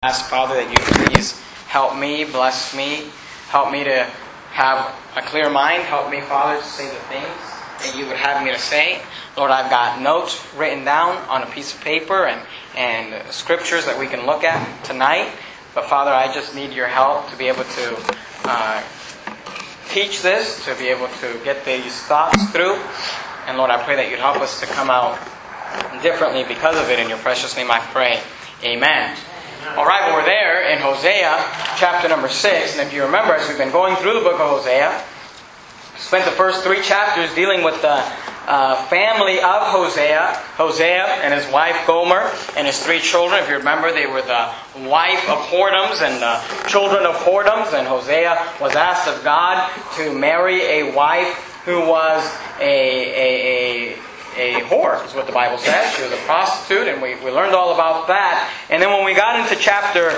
Ask, Father, that you please help me, bless me, help me to have a clear mind, help me, Father, to say the things that you would have me to say. Lord, I've got notes written down on a piece of paper and scriptures that we can look at tonight. But Father, I just need your help to be able to teach this, to be able to get these thoughts through. And Lord, I pray that you'd help us to come out differently because of it. In your precious name I pray. Amen. Alright, well, we're there in Hosea, chapter number 6. And if you remember, as we've been going through the book of Hosea, spent the first 3 chapters dealing with the family of Hosea. Hosea and his wife Gomer and his 3 children. If you remember, they were the wife of whoredoms and the children of whoredoms. And Hosea was asked of God to marry a wife who was a whore, is what the Bible says. She was a prostitute, and we learned all about that. And then when we got into chapter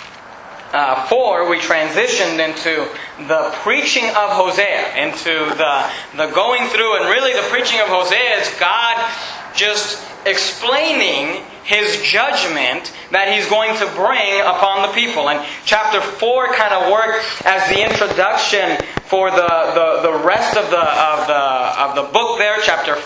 4, we transitioned into the preaching of Hosea, into the going through, and really the preaching of Hosea is God just explaining His judgment that He's going to bring upon the people. And chapter 4 kind of worked as the introduction for the rest of the book there. Chapter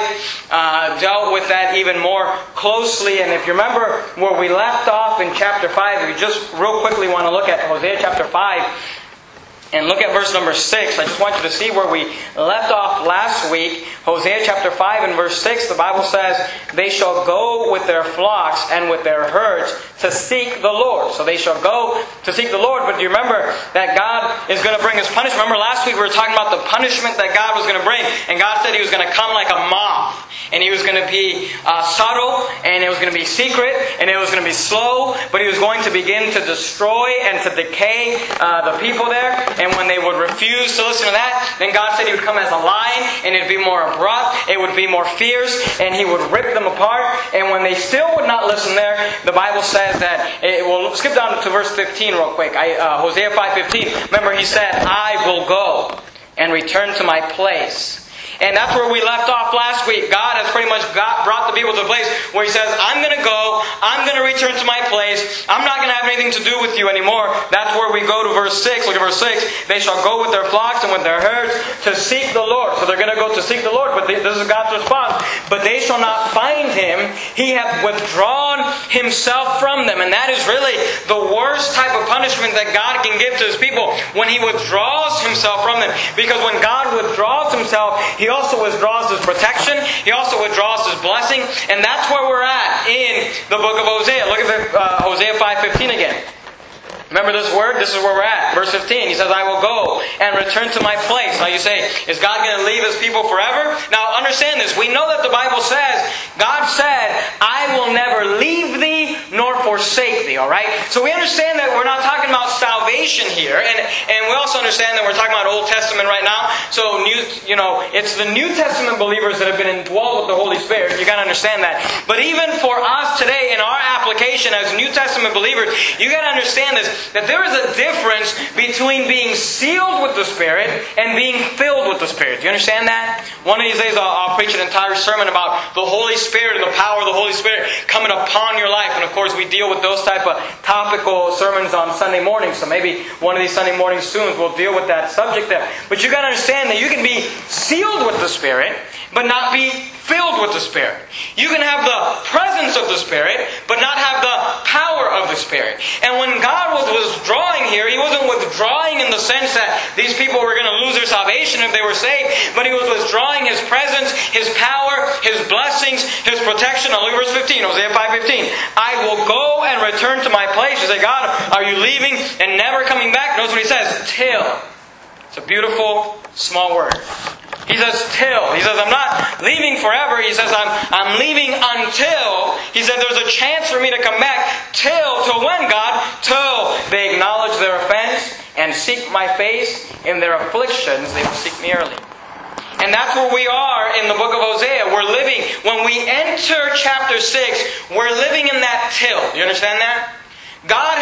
5 dealt with that even more closely. And if you remember where we left off in chapter 5, we just real quickly want to look at Hosea chapter 5. And look at verse number 6. I just want you to see where we left off last week. Hosea chapter 5 and verse 6, the Bible says, "They shall go with their flocks and with their herds to seek the Lord." So they shall go to seek the Lord. But do you remember that God is going to bring His punishment? Remember last week we were talking about the punishment that God was going to bring. And God said He was going to come like a moth. And He was going to be subtle. And it was going to be secret. And it was going to be slow. But He was going to begin to destroy and to decay the people there. And when they would refuse to listen to that, then God said He would come as a lion, and it would be more abrupt, it would be more fierce, and He would rip them apart. And when they still would not listen there, the Bible says that, we'll skip down to verse 15 real quick. Hosea 5:15. Remember, He said, "I will go and return to my place." And that's where we left off last week. God has pretty much brought the people to a place where He says, "I'm going to go. I'm going to return to my place. I'm not going to have anything to do with you anymore." That's where we go to verse 6. Look at verse 6. "They shall go with their flocks and with their herds to seek the Lord." So they're going to go to seek the Lord. But this is God's response. "But they shall not find Him. He hath withdrawn Himself from them." And that is really the worst type of punishment that God can give to His people, when He withdraws Himself from them. Because when God withdraws Himself, He also withdraws His protection. He also withdraws His blessing. And that's where we're at in the book of Hosea. Look at Hosea 5:15 again. Remember this word? This is where we're at. Verse 15. He says, "I will go and return to my place." Now you say, is God going to leave His people forever? Now understand this. We know that the Bible says, God said, "I will never leave thee nor forsake thee." Alright? So we understand that we're not talking about salvation here. And we also understand that we're talking about Old Testament right now. So it's the New Testament believers that have been indwelled with the Holy Spirit. You got to understand that. But even for us today in our application as New Testament believers, you got to understand this. That there is a difference between being sealed with the Spirit and being filled with the Spirit. Do you understand that? One of these days I'll preach an entire sermon about the Holy Spirit and the power of the Holy Spirit coming upon your life. And of course we deal with those type of topical sermons on Sunday mornings. So maybe one of these Sunday mornings soon we'll deal with that subject there. But you got to understand that you can be sealed with the Spirit, but not be filled with the Spirit. You can have the presence of the Spirit, but not have the power of the Spirit. And when God was withdrawing here, He wasn't withdrawing in the sense that these people were going to lose their salvation if they were saved, but He was withdrawing His presence, His power, His blessings, His protection. Now look at verse 15, Hosea 5:15. "I will go and return to my place." You say, "God, are you leaving and never coming back?" Notice what He says, "till." It's a beautiful small word. He says, "till." He says, "I'm not leaving forever." He says, I'm leaving until. He said, "There's a chance for me to come back." Till when, God? "Till they acknowledge their offense and seek my face. In their afflictions they will seek me early." And that's where we are in the book of Hosea. We're living, when we enter chapter 6, we're living in that till. Do you understand that? God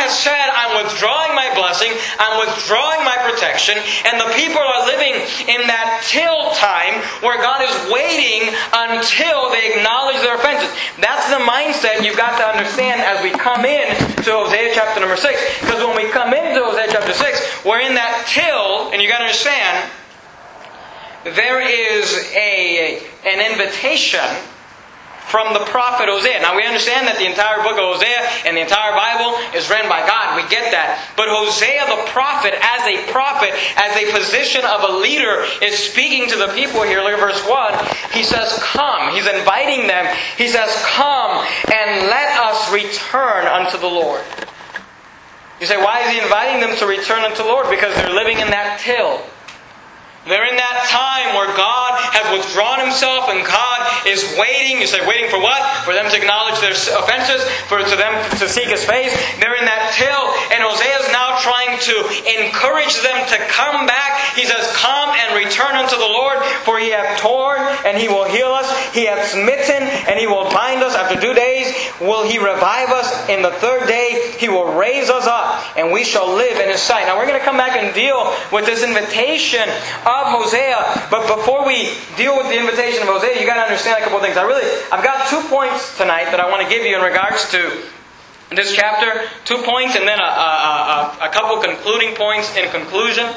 has said, I'm withdrawing my blessing, I'm withdrawing my protection, and the people are living in that till time where God is waiting until they acknowledge their offenses. That's the mindset you've got to understand as we come in to Hosea chapter number 6. Because when we come into Hosea chapter 6, we're in that till, and you've got to understand, there is an invitation from the prophet Hosea. Now we understand that the entire book of Hosea and the entire Bible is written by God. We get that. But Hosea the prophet, as a position of a leader, is speaking to the people here. Look at verse 1. He says, come. He's inviting them. He says, come and let us return unto the Lord. You say, why is He inviting them to return unto the Lord? Because they're living in that till. They're in that time where God has withdrawn Himself and God is waiting. You say, waiting for what? For them to acknowledge their offenses, for them to seek His face. They're in that till, and Hosea is now trying to encourage them to come back. He says, come and return unto the Lord, for He hath torn and He will heal us. He hath smitten and He will bind us. After 2 days will He revive us. In the third day He will raise us up, and we shall live in His sight. Now we're going to come back and deal with this invitation of Hosea. But before we deal with the invitation of Hosea, you got to understand a couple of things. I've got 2 points tonight that I want to give you in regards to this chapter. 2 points and then a couple concluding points in conclusion.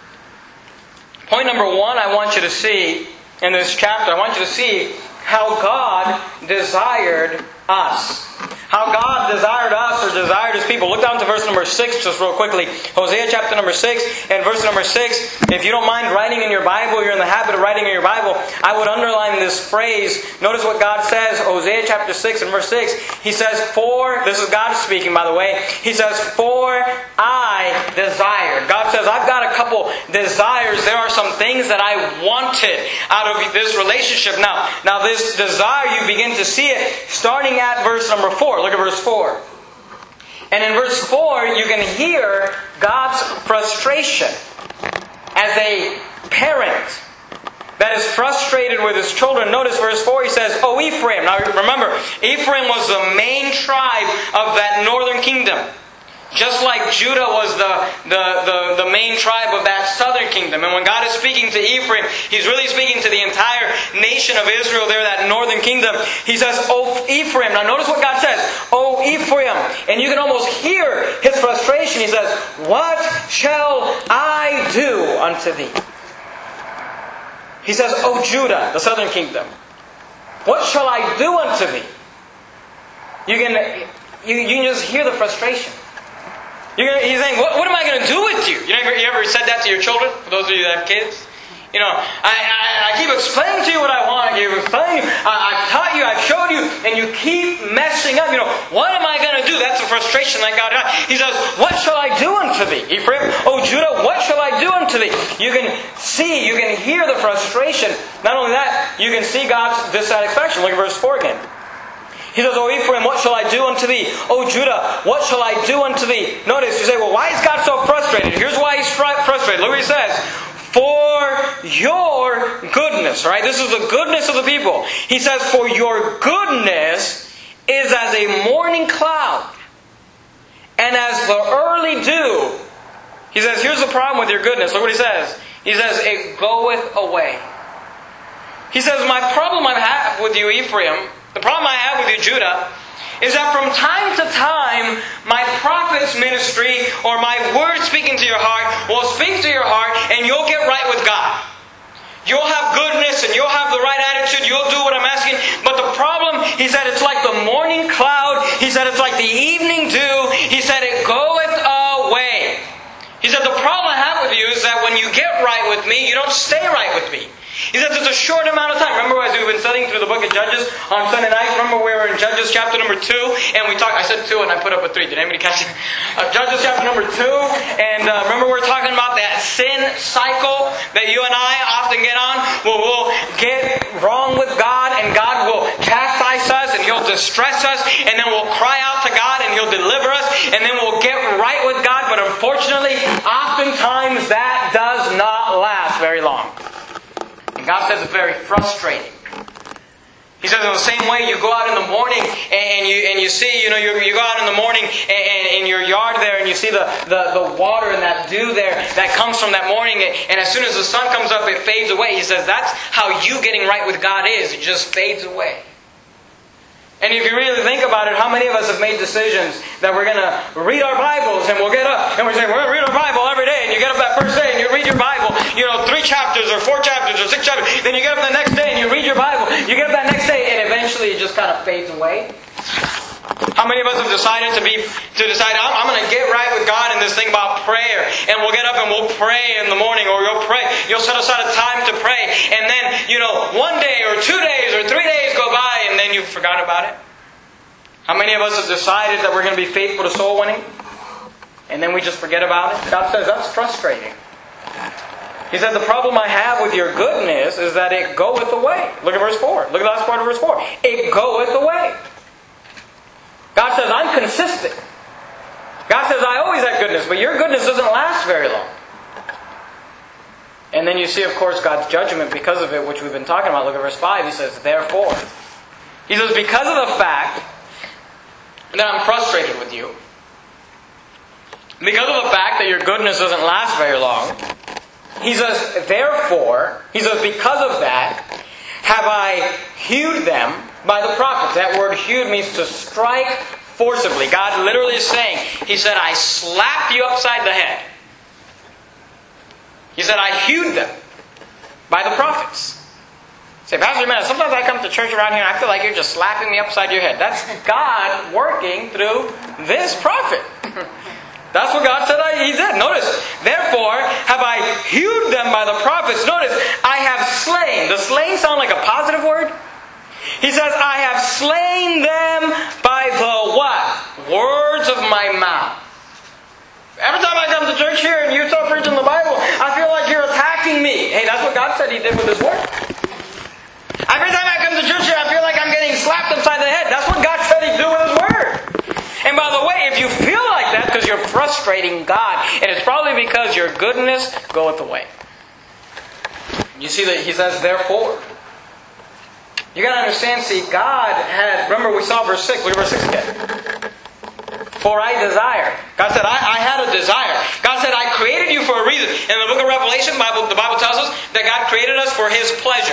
Point number 1, I want you to see in this chapter, I want you to see how God desired us. How God desired us, or desired His people. Look down to verse number 6 just real quickly. Hosea chapter number 6 and verse number 6. If you don't mind writing in your Bible, you're in the habit of writing in your Bible, I would underline this phrase. Notice what God says. Hosea chapter 6 and verse 6. He says, for, this is God speaking by the way. He says, for I desired. God says, I've got a couple desires. There are some things that I wanted out of this relationship. Now this desire, you begin to see it starting at verse number 4. Look at verse 4. And in verse 4, you can hear God's frustration as a parent that is frustrated with his children. Notice verse 4, He says, O Ephraim. Now remember, Ephraim was the main tribe of that northern kingdom. Just like Judah was the main tribe of that southern kingdom. And when God is speaking to Ephraim, He's really speaking to the entire nation of Israel there, that northern kingdom. He says, O Ephraim. Now notice what God says. O Ephraim. And you can almost hear His frustration. He says, what shall I do unto thee? He says, O Judah, the southern kingdom. What shall I do unto thee? You can just hear the frustration. He's saying, what am I going to do with you? You ever said that to your children? For those of you that have kids? You know, I keep explaining to you what I want. I keep explaining to you. I've taught you. I've showed you. And you keep messing up. You know, what am I going to do? That's the frustration that God has. He says, what shall I do unto thee? Ephraim, O Judah, what shall I do unto thee? You can see, you can hear the frustration. Not only that, you can see God's dissatisfaction. Look at verse 4 again. He says, O Ephraim, what shall I do unto thee? O Judah, what shall I do unto thee? Notice, you say, well, why is God so frustrated? Here's why He's frustrated. Look what He says. For your goodness, right? This is the goodness of the people. He says, for your goodness is as a morning cloud, and as the early dew. He says, here's the problem with your goodness. Look what He says. He says, it goeth away. He says, my problem I have with you, Ephraim, the problem I have with you, Judah, is that from time to time, my prophet's ministry or my word speaking to your heart will speak to your heart and you'll get right with God. You'll have goodness and you'll have the right attitude. You'll do what I'm asking. But the problem, he said, it's like the morning cloud. He said, it's like the evening dew. He said, it goeth away. He said, the problem I have with you is that when you get right with me, you don't stay right with me. He says it's a short amount of time. Remember as we've been studying through the book of Judges on Sunday night? Remember we were in Judges chapter number 2 and we talked, I said 2 and I put up a 3. Did anybody catch it? Judges chapter number 2 and remember we were talking about that sin cycle that you and I often get on where we'll get wrong with God and God will chastise us and He'll distress us and then we'll cry out to God and He'll deliver us and then we'll get right with God. But unfortunately, oftentimes that does not last very long. And God says it's very frustrating. He says in the same way, you go out in the morning and you see, you go out in the morning and in your yard there and you see the water and that dew there that comes from that morning, and as soon as the sun comes up it fades away. He says that's how you getting right with God is. It just fades away. And if you really think about it, how many of us have made decisions that we're going to read our Bibles and we'll get up and we're saying, we're going to read our Bible every day, and you get up that first day and you read your Bible, 3 chapters or 4 chapters or 6 chapters, then you get up the next day and you read your Bible, you get up that next day and eventually it just kind of fades away. How many of us have decided I'm going to get right with God in this thing about prayer, and we'll get up and we'll pray in the morning, or you'll set aside a time to pray, and then 1 day or 2 days or 3 days go by and then you forgot about it? How many of us have decided that we're going to be faithful to soul winning, and then we just forget about it? God says that's frustrating. He said the problem I have with your goodness is that it goeth away. Look at verse 4. Look at the last part of verse 4. It goeth away. God says, I'm consistent. God says, I always have goodness, but your goodness doesn't last very long. And then you see, of course, God's judgment because of it, which we've been talking about. Look at verse 5. He says, therefore. He says, because of the fact that I'm frustrated with you, because of the fact that your goodness doesn't last very long, he says, therefore, because of that, have I hewed them by the prophets. That word hewed means to strike forcibly. God literally is saying, He said, I slapped you upside the head. He said, I hewed them by the prophets. Say, Pastor Jimenez, sometimes I come to church around here and I feel like you're just slapping me upside your head. That's God working through this prophet. That's what God said He did. Notice, therefore have I hewed them by the prophets. Notice, I have slain. Does slain sound like a positive word? He says, I have slain them by the what? Words of my mouth. Every time I come to church here and you start preaching the Bible, I feel like you're attacking me. Hey, that's what God said He did with His word. Every time I come to church here, I feel like I'm getting slapped upside the head. That's what God said He'd do with His word. And by the way, if you feel like that because you're frustrating God, and it's probably because your goodness goeth away. You see that He says, therefore. You got to understand, God had, remember we saw verse 6, look at verse 6 again. For I desire. God said, I had a desire. God said, I created you for a reason. In the book of Revelation, the Bible tells us that God created us for His pleasure.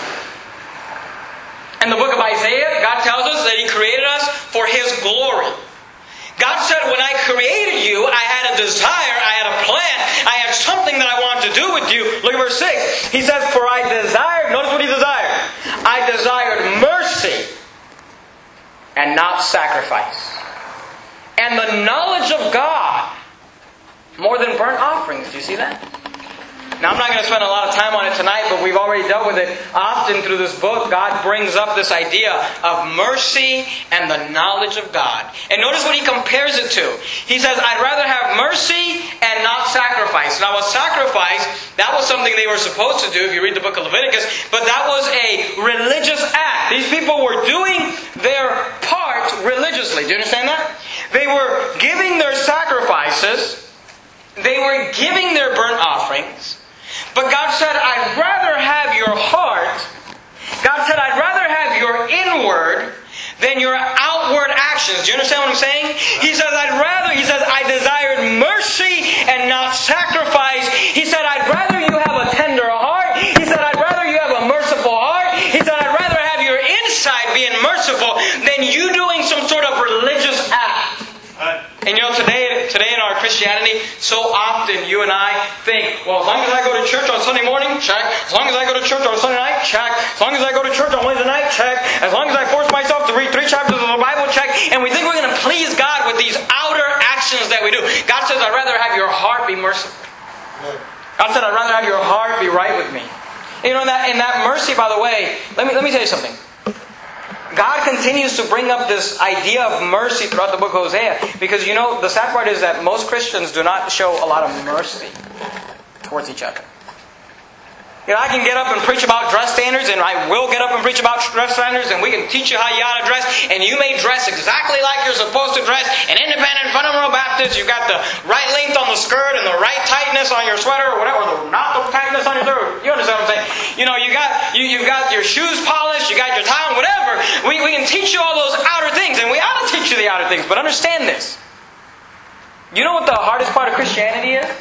In the book of Isaiah, God tells us that He created us for His glory. God said, when I created you, I had a desire, I had a plan, I had something that I wanted to do with you. Look at verse 6. He says, for I desired, notice what He desired. I desired mercy and not sacrifice, and the knowledge of God more than burnt offerings. Do you see that? Now, I'm not going to spend a lot of time on it tonight, but we've already dealt with it often through this book. God brings up this idea of mercy and the knowledge of God. And notice what He compares it to. He says, I'd rather have mercy and not sacrifice. Now, a sacrifice, that was something they were supposed to do if you read the book of Leviticus, but that was a religious act. These people were doing their part religiously. Do you understand that? They were giving their sacrifices. They were giving their burnt offerings. But God said, I'd rather have your heart. God said, I'd rather have your inward than your outward actions. Do you understand what I'm saying? He says, I desired mercy and not sacrifice. He said, I'd rather you have a tender heart. He said, I'd rather you have a merciful heart. He said, I'd rather have your inside being merciful than you doing some sort of religious act. And today in our Christianity, so often you and I think, well, as long as I go to church on Sunday morning, check. As long as I go to church on Sunday night, check. As long as I go to church on Wednesday night, check. As long as I force myself to read 3 chapters of the Bible, check. And we think we're going to please God with these outer actions that we do. God says, I'd rather have your heart be merciful. God said, I'd rather have your heart be right with me. You know, in that mercy, by the way, let me tell you something. God continues to bring up this idea of mercy throughout the book of Hosea. Because the sad part is that most Christians do not show a lot of mercy towards each other. I can get up and preach about dress standards, and I will get up and preach about dress standards, and we can teach you how you ought to dress, and you may dress exactly like you're supposed to dress. An independent fundamental Baptist, you've got the right length on the skirt and the right tightness on your sweater, or whatever, or not the tightness on your sweater. You understand what I'm saying? You've got your shoes polished, you got your tie on, whatever. We can teach you all those outer things, and we ought to teach you the outer things. But understand this. You know what the hardest part of Christianity is?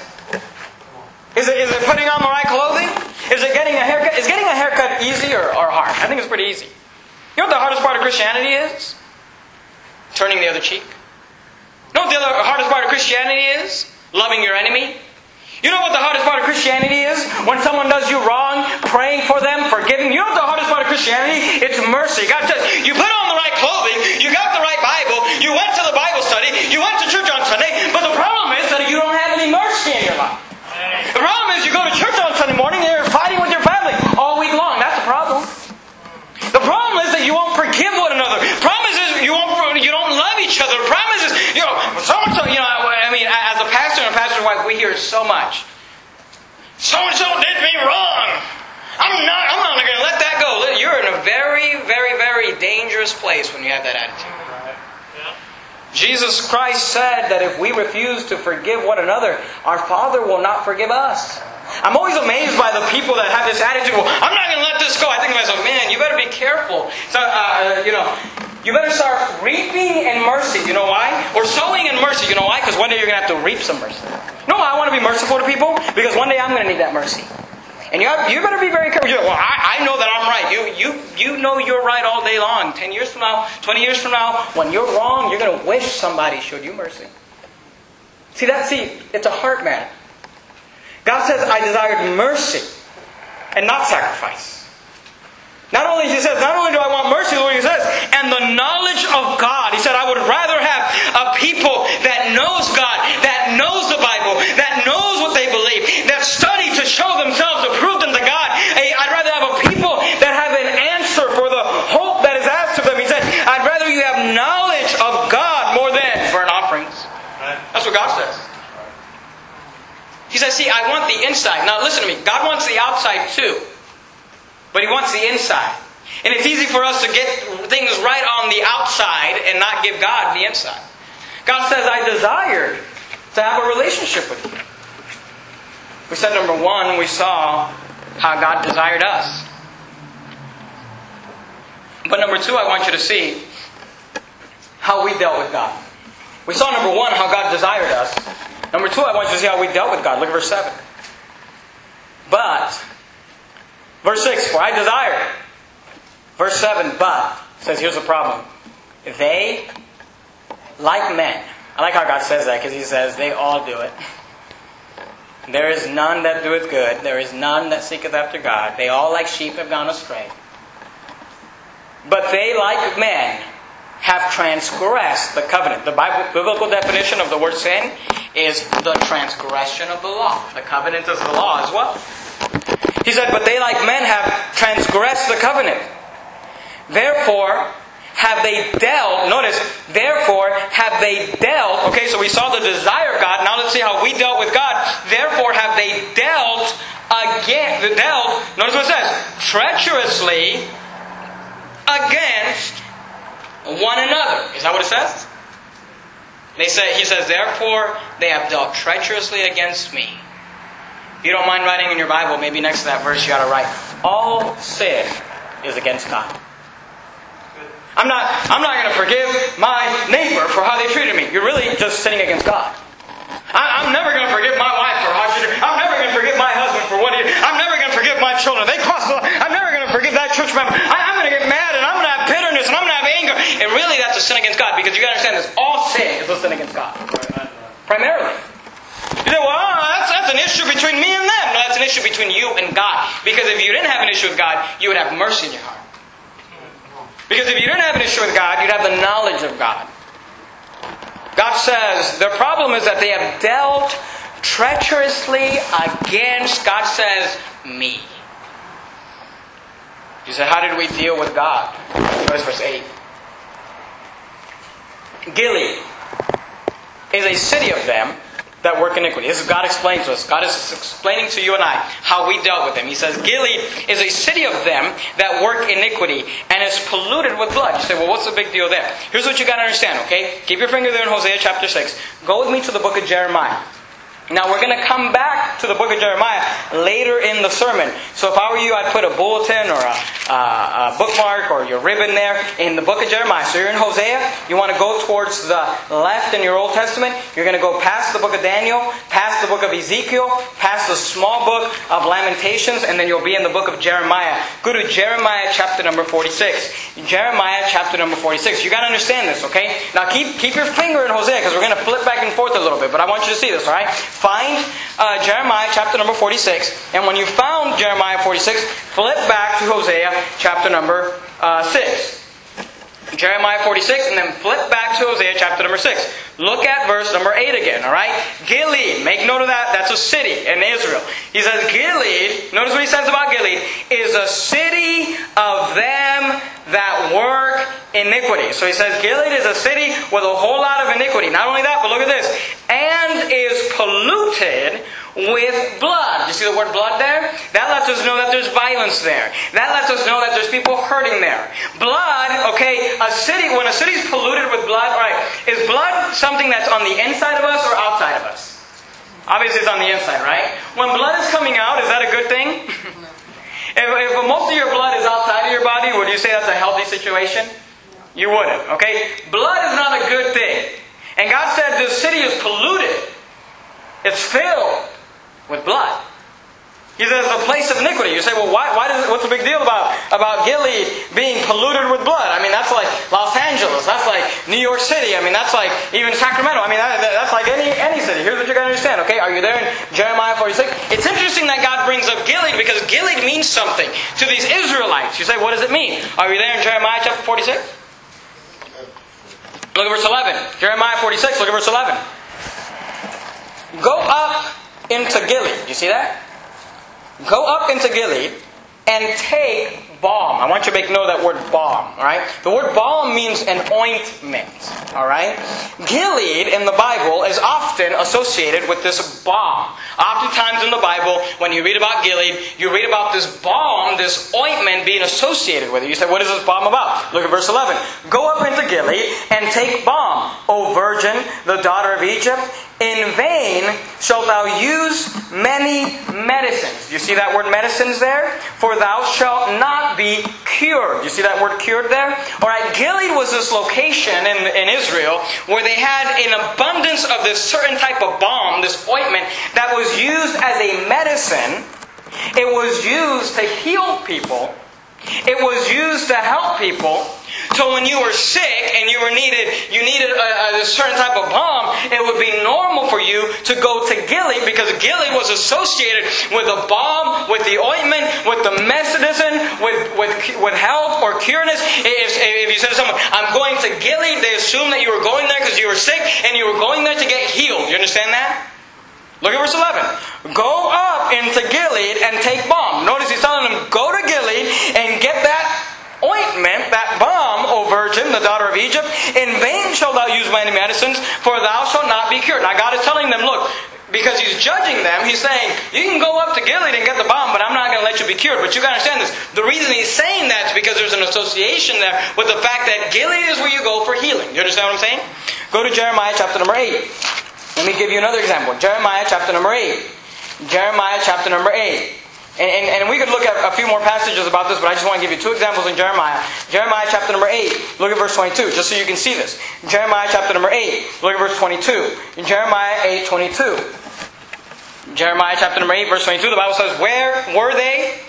Is it putting on the right clothing? Is it getting a haircut? Is getting a haircut easy or hard? I think it's pretty easy. You know what the hardest part of Christianity is? Turning the other cheek. You know what the hardest part of Christianity is? Loving your enemy. You know what the hardest part of Christianity is? When someone does you wrong, praying for them, forgiving. You know what the hardest part of Christianity? It's mercy. God says, you put on the right clothing, you got the right Bible, you went to the Bible study, you went to church on Sunday, but the problem is that you don't have any mercy in your life. The problem is you go to church on Sunday morning and you're fighting with your family all week long. That's the problem. The problem is that you won't forgive one another. The problem is you don't love each other. The problem is so-and-so, as a pastor and a pastor's wife, we hear so much. So-and-so did me wrong. I'm not going to let that go. You're in a very, very, very dangerous place when you have that attitude. Jesus Christ said that if we refuse to forgive one another, our Father will not forgive us. I'm always amazed by the people that have this attitude, well, I'm not going to let this go. I think to myself, man, you better be careful. So, you better start reaping in mercy. You know why? Or sowing in mercy. You know why? Because one day you're going to have to reap some mercy. No, I want to be merciful to people because one day I'm going to need that mercy. And you better be very careful. Well, I know that I'm right. You know you're right all day long. 10 years from now, 20 years from now, when you're wrong, you're going to wish somebody showed you mercy. See, it's a heart matter. God says, I desired mercy and not sacrifice. Not only do I want mercy, the Lord says, and the knowledge of God. He said, I would rather have a people that knows God, that knows the Bible, that knows what they believe, that study to show themselves approved unto God. I'd rather have a people that have an answer for the hope that is asked of them. He said, I'd rather you have knowledge of God more than burnt offerings. That's what God says. He says, see, I want the inside. Now listen to me. God wants the outside too. But He wants the inside. And it's easy for us to get things right on the outside and not give God the inside. God says, I desired to have a relationship with you. We said number one, we saw how God desired us. But number two, I want you to see how we dealt with God. We saw number one, how God desired us. Number two, I want you to see how we dealt with God. Look at verse 7. But, verse 6, for I desired. Verse 7, but, says here's the problem. They, like men. I like how God says that because He says they all do it. There is none that doeth good. There is none that seeketh after God. They all like sheep have gone astray. But they, like men, have transgressed the covenant. The biblical definition of the word sin is the transgression of the law. The covenant is the law as well. He said, but they like men have transgressed the covenant. Therefore have they dealt, notice, therefore have they dealt, okay, so we saw the desire of God, now let's see how we dealt with God. Therefore have they dealt, notice what it says, treacherously against one another. Is that what it says? He says, therefore they have dealt treacherously against me. If you don't mind writing in your Bible, maybe next to that verse you ought to write, all sin is against God. I'm not going to forgive my neighbor for how they treated me. You're really just sinning against God. I'm never going to forgive my wife for how she treated me. I'm never going to forgive my husband for what he did. I'm never going to forgive my children. They crossed the line. I'm never going to forgive that church member. I'm going to get mad and I'm going to have bitterness and I'm going to have anger. And really that's a sin against God because you got to understand this. All sin is a sin against God. Primarily. You say, well, that's an issue between me and them. No, that's an issue between you and God. Because if you didn't have an issue with God, you would have mercy in your heart. Because if you didn't have an issue with God, you'd have the knowledge of God. God says, their problem is that they have dealt treacherously against, God says, me. You say, how did we deal with God? Notice verse 8. Gilead is a city of them that work iniquity. This is God explaining to us. God is explaining to you and I how we dealt with them. He says, Gilead is a city of them that work iniquity and is polluted with blood. You say, well, what's the big deal there? Here's what you got to understand, okay? Keep your finger there in Hosea chapter 6. Go with me to the book of Jeremiah. Now, we're going to come back to the book of Jeremiah later in the sermon. So if I were you, I'd put a bulletin or a bookmark or your ribbon there in the book of Jeremiah. So you're in Hosea. You want to go towards the left in your Old Testament. You're going to go past the book of Daniel, past the book of Ezekiel, past the small book of Lamentations, and then you'll be in the book of Jeremiah. Go to Jeremiah chapter number 46. Jeremiah chapter number 46. You got to understand this, okay? Now keep your finger in Hosea because we're going to flip back and forth a little bit. But I want you to see this, all right? Find Jeremiah chapter number 46. And when you found Jeremiah 46, flip back to Hosea chapter number 6. Jeremiah 46, and then flip back to Hosea chapter number 6. Look at verse number 8 again, alright? Gilead, make note of that, that's a city in Israel. He says Gilead, notice what he says about Gilead, is a city of them that work iniquity. So he says Gilead is a city with a whole lot of iniquity. Not only that, but look at this. And is polluted with blood. You see the word blood there? That lets us know that there's violence there. That lets us know that there's people hurting there. Blood, okay, when a city's polluted with blood, alright, is blood something that's on the inside of us or outside of us? Obviously it's on the inside, right? When blood is coming out, is that a good thing? If most of your blood is outside of your body, would you say that's a healthy situation? You wouldn't, okay? Blood is not a good thing. And God said this city is polluted. It's filled with blood. He says it's a place of iniquity. You say, well, what's the big deal about Gilead being polluted with blood? I mean, that's like Los Angeles. That's like New York City. I mean, that's like even Sacramento. I mean, that's like any city. Here's what you got to understand, okay? Are you there in Jeremiah 46? It's interesting that God brings up Gilead because Gilead means something to these Israelites. You say, what does it mean? Are you there in Jeremiah chapter 46? Look at verse 11. Jeremiah 46, look at verse 11. Go up into Gilead. You see that? Go up into Gilead and take balm. I want you to make note of that word balm. Alright? The word balm means an ointment. Alright? Gilead in the Bible is often associated with this balm. Oftentimes in the Bible, when you read about Gilead, you read about this balm, this ointment being associated with it. You say, what is this balm about? Look at verse 11. Go up into Gilead and take balm, O virgin, the daughter of Egypt. In vain shalt thou use many medicines. You see that word medicines there? For thou shalt not be cured. You see that word cured there? Alright, Gilead was this location in Israel where they had an abundance of this certain type of balm, this ointment, that was used as a medicine. It was used to heal people. It was used to help people. So when you were sick and you needed a certain type of balm, it would be normal for you to go to Gilead because Gilead was associated with the balm, with the ointment, with the medicine, with health or cureness. If you said to someone, I'm going to Gilead, they assume that you were going there because you were sick and you were going there to get healed. You understand that? Look at verse 11. Go up into Gilead and take balm. Notice he's telling them, go to Gilead and get that ointment, that balm, O virgin, the daughter of Egypt. In vain shalt thou use many medicines, for thou shalt not be cured. Now God is telling them, look, because He's judging them, He's saying, you can go up to Gilead and get the balm, but I'm not going to let you be cured. But you got to understand this. The reason He's saying that is because there's an association there with the fact that Gilead is where you go for healing. You understand what I'm saying? Go to Jeremiah chapter number 8. Let me give you another example. Jeremiah chapter number 8. Jeremiah chapter number 8. And we could look at a few more passages about this, but I just want to give you two examples in Jeremiah. Jeremiah chapter number 8. Look at verse 22, just so you can see this. Jeremiah chapter number 8. Look at verse 22. In Jeremiah 8:22. Jeremiah chapter number 8, verse 22. The Bible says, where were they?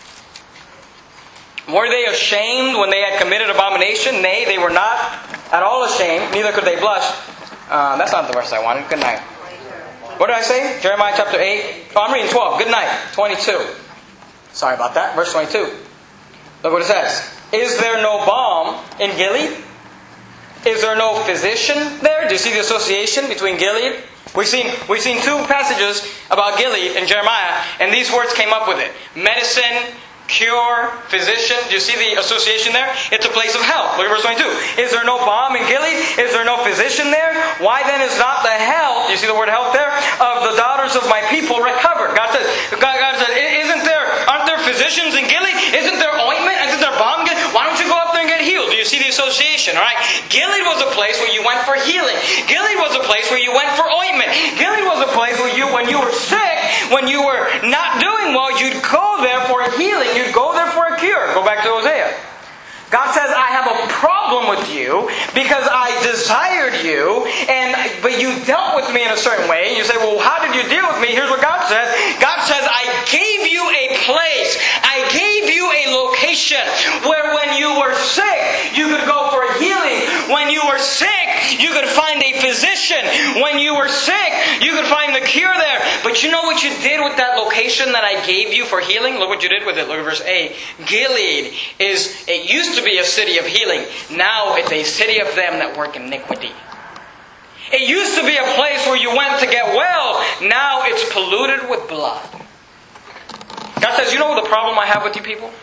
Were they ashamed when they had committed abomination? Nay, they were not at all ashamed, neither could they blush. That's not the verse I wanted. Good night. What did I say? Jeremiah chapter 8. Oh, I'm reading 12. Good night. 22. Sorry about that. Verse 22. Look what it says. Is there no balm in Gilead? Is there no physician there? Do you see the association between Gilead? We've seen two passages about Gilead in Jeremiah, and these words came up with it. Medicine, cure, physician. Do you see the association there? It's a place of health. Look at verse 22. Is there no balm in Gilead? Is there no physician there? Why then is not the health, you see the word help there? Of the daughters of my people recovered. God says, aren't there physicians in Gilead? Isn't there ointment? Isn't there balm? Why don't you go up there and get healed? Do you see the association? All right. Gilead was a place where you went for healing. Gilead was a place where you went for ointment. Gilead was a place where when you were sick, when you were not doing well, you'd go there for healing. You'd go there for a cure. Go back to Hosea. God says, I have a problem with you because I desired you, but you dealt with me in a certain way. And you say, well, how did you deal with me? Here's what God says. God says, I gave you a place. I gave you a location where when you were sick, you could go for healing. When you were sick, you could find a physician. When you were sick, you could find the cure there. But you know what you did with that location that I gave you for healing? Look what you did with it. Look at verse 8. Gilead it used to be a city of healing. Now it's a city of them that work iniquity. It used to be a place where you went to get well. Now it's polluted with blood. God says, you know the problem I have with you people?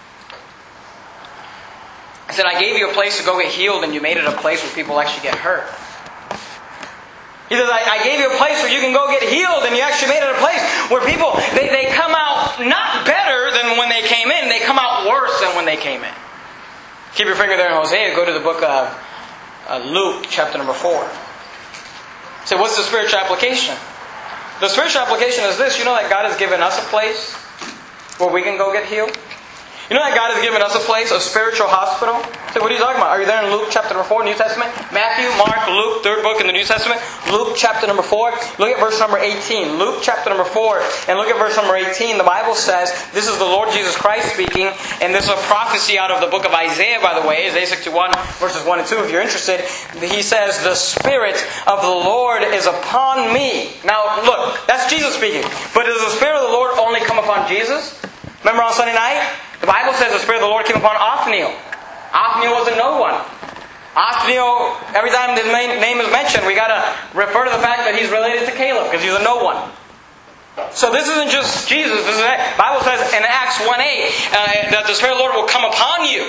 I said, I gave you a place to go get healed and you made it a place where people actually get hurt. He says, I gave you a place where you can go get healed and you actually made it a place where people, they come out not better than when they came in. They come out worse than when they came in. Keep your finger there in Hosea. Go to the book of Luke, chapter number 4. So what's the spiritual application? The spiritual application is this. You know that God has given us a place where we can go get healed? You know that God has given us a place, a spiritual hospital? So what are you talking about? Are you there in Luke chapter number 4, New Testament? Matthew, Mark, Luke, third book in the New Testament. Luke chapter number 4. Look at verse number 18. Luke chapter number 4 and look at verse number 18. The Bible says, this is the Lord Jesus Christ speaking, and this is a prophecy out of the book of Isaiah, by the way, Isaiah 61, verses 1 and 2, if you're interested. He says, the Spirit of the Lord is upon me. Now, look, that's Jesus speaking. But does the Spirit of the Lord only come upon Jesus? Remember on Sunday night? The Bible says the Spirit of the Lord came upon Othniel. Othniel was a no one. Othniel, every time his name is mentioned, we got to refer to the fact that he's related to Caleb, because he's a no one. So this isn't just Jesus. The Bible says in Acts 1:8 that the Spirit of the Lord will come upon you.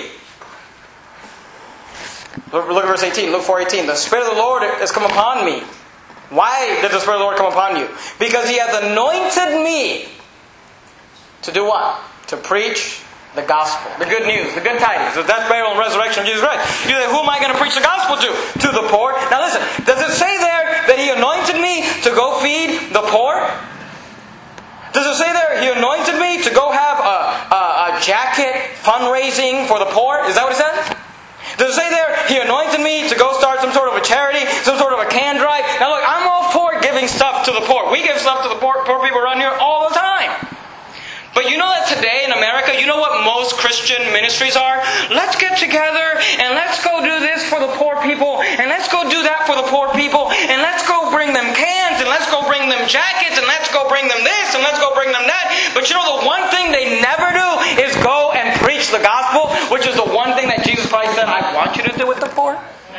Look at verse 18. Luke 4:18. The Spirit of the Lord has come upon me. Why did the Spirit of the Lord come upon you? Because He hath anointed me to do what? To preach the gospel, the good news, the good tidings, the death, burial, and resurrection of Jesus Christ. You say, who am I going to preach the gospel to? To the poor. Now listen, does it say there that He anointed me to go feed the poor? Does it say there He anointed me to go have a jacket fundraising for the poor? Is that what it says? Does it say there He anointed me to go start some sort of a charity, some sort of a can drive? Now look, I'm all for giving stuff to the poor. We give stuff to the poor people around here all the time. But you know that today in America, you know what most Christian ministries are? Let's get together and let's go do this for the poor people and let's go do that for the poor people and let's go bring them cans and let's go bring them jackets and let's go bring them this and let's go bring them that. But you know the one thing they never do is go and preach the gospel, which is the one thing that Jesus Christ said, I want you to do with the poor.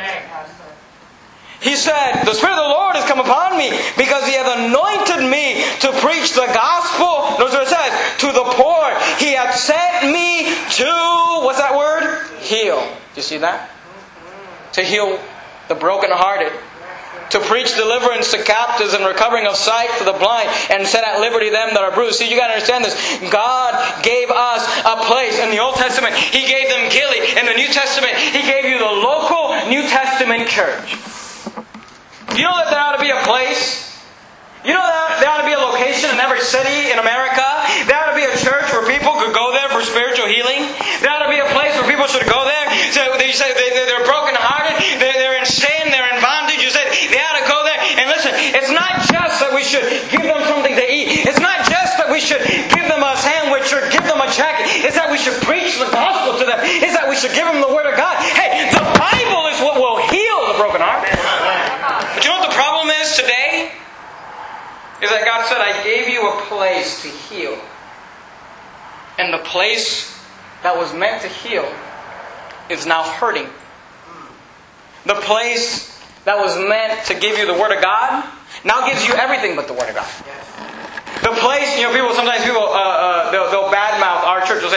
He said, the Spirit of the Lord has come upon me because He hath anointed me to preach the gospel. Notice what it says, to the poor. He hath sent me to, what's that word? Heal. Do you see that? To heal the brokenhearted. To preach deliverance to captives and recovering of sight to the blind and set at liberty them that are bruised. See, you got to understand this. God gave us a place. In the Old Testament, He gave them Gilead. In the New Testament, He gave you the local New Testament church. You know that there ought to be a place? You know that there ought to be a location in every city in America? There ought to be a church where people could go there for spiritual healing? There ought to be a place where people should go there. So you say they're brokenhearted, they're in sin, they're in bondage. You said they ought to go there. And listen, it's not just that we should give them something to eat. It's not just that we should give them a sandwich or give them a jacket. It's that we should preach the gospel to them. It's that we should give them the Word of God. Hey, the Bible is what will heal the brokenhearted. But you know what the problem is today? Is that God said, I gave you a place to heal. And the place that was meant to heal is now hurting. The place that was meant to give you the Word of God now gives you everything but the Word of God. The place, sometimes people, they'll badmouth our church. They'll say, well, the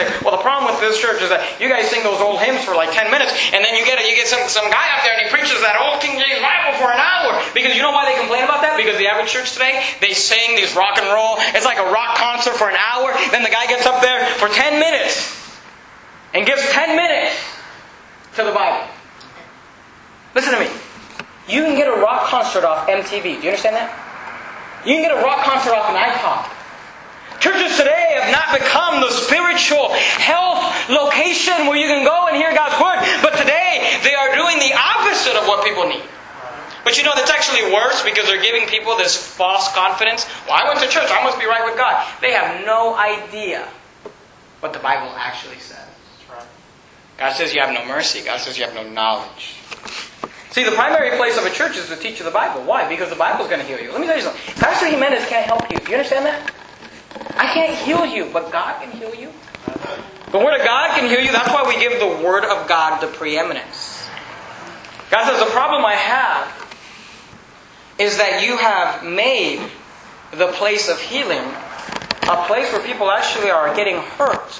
problem with this church is that you guys sing those old hymns for like 10 minutes, and then you get some guy up there and he preaches that old King James Bible for an hour. Because you know why they complain about that? Because the average church today, they sing these rock and roll. It's like a rock concert for an hour. Then the guy gets up there for 10 minutes and gives 10 minutes to the Bible. Listen to me. You can get a rock concert off MTV. Do you understand that? You can get a rock concert off an iPod. Churches today have not become the spiritual health location where you can go and hear God's Word. But today, they are doing the opposite of what people need. But you know, that's actually worse because they're giving people this false confidence. Well, I went to church, I must be right with God. They have no idea what the Bible actually says. God says you have no mercy. God says you have no knowledge. See, the primary place of a church is to teach you the Bible. Why? Because the Bible is going to heal you. Let me tell you something. Pastor Jimenez can't help you. Do you understand that? I can't heal you, but God can heal you. The Word of God can heal you. That's why we give the Word of God the preeminence. God says the problem I have is that you have made the place of healing a place where people actually are getting hurt.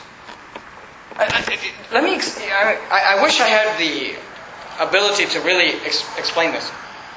I wish I had the ability to really explain this.